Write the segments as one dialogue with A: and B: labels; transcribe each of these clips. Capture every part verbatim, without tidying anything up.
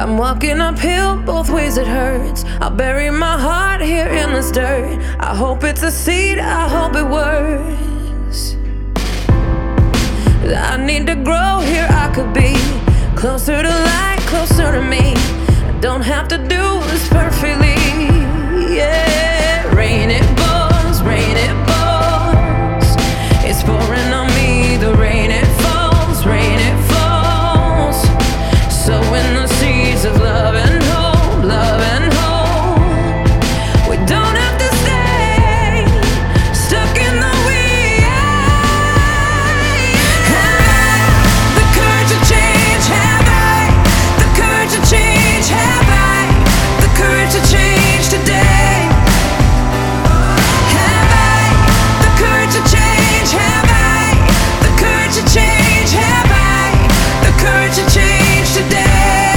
A: I'm walking uphill, both ways it hurts. I'll bury my heart here in this dirt. I hope it's a seed, I hope it works. I need to grow, here I could be closer to light, closer to me. I don't have to do this perfectly. Yeah, rain it falls, rain it falls. It's pouring on me, the rain it falls, rain it falls. Sowing the seeds of love and hope, love and hope. We don't have to stay stuck in the wheel. Have I the courage to change? Have I the courage to change? Have I the courage to change today? Have I the courage to change? Have I the courage to change? Have I the courage to change today?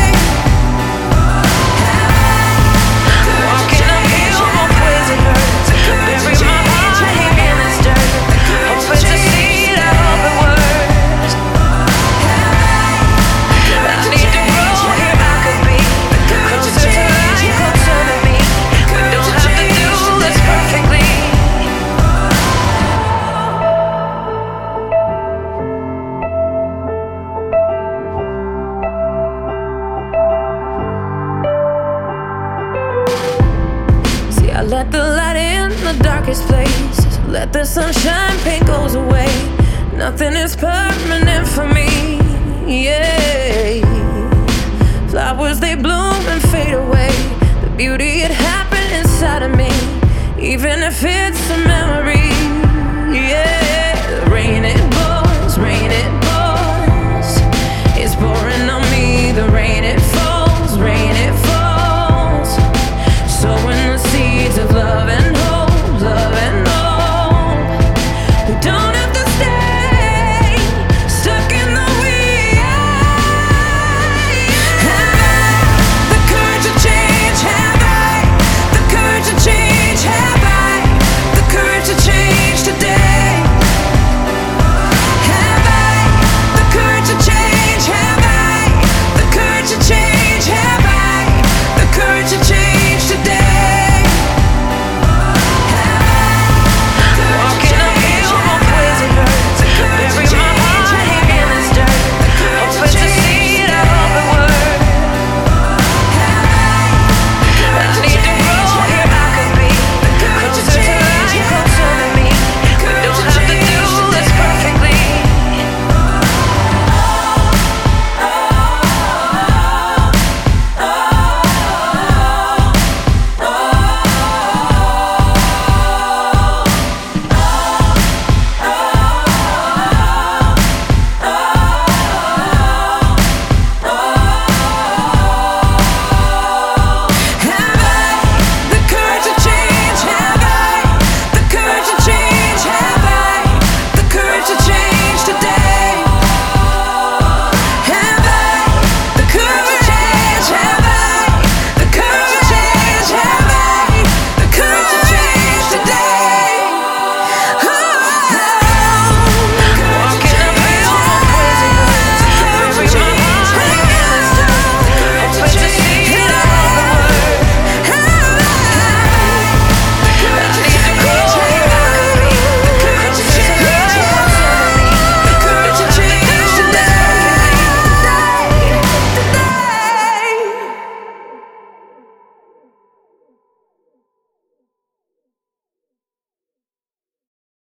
A: I let the light in the darkest places. Let the sunshine, pain goes away. Nothing is permanent for me. Yeah, flowers they bloom and fade away. The beauty it happened inside of me, even if it's a memory. Yeah, the rain it falls.